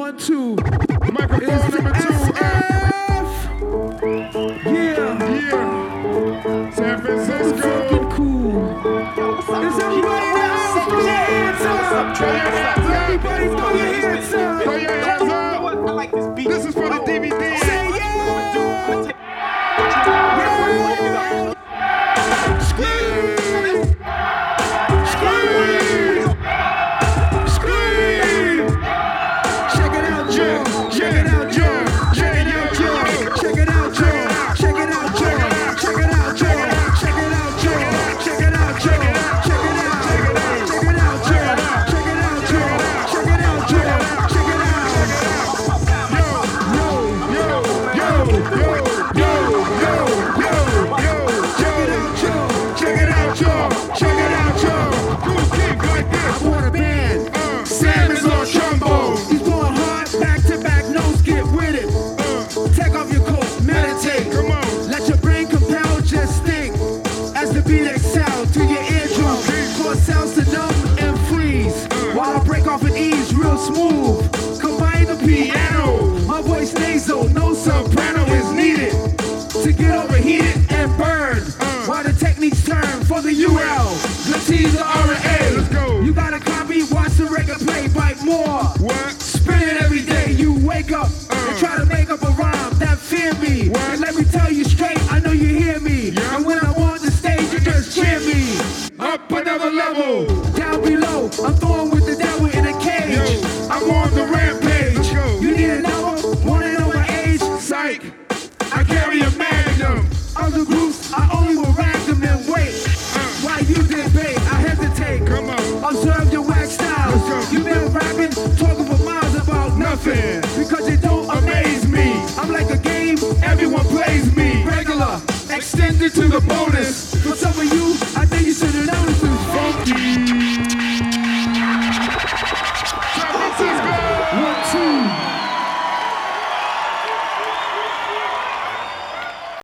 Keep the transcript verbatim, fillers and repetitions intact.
one, two. Microphone It's number two. S F. Yeah. Yeah. San Francisco. Fucking cool. Is everybody in the house? Throw your hands up. Throw your hands up. Everybody throw your hands up. Throw your hands up. I like this beat. This is for the D V D. Say yeah. Smooth, combine the piano. My voice nasal, no soprano is needed to get overheated and burn. Uh, While the techniques turn for the U L, the T, the R, and A. Let's go. You gotta copy, watch the record play, bite more. What? Spin it every day. You wake up uh, and try to make up a rhyme that fear me. What? And let me tell you straight, I know you hear me. Yeah. And when I'm on the stage, you just cheer me. Up another level. Down below, I'm throwing with the devil in a cage. Yo, I'm on the rampage.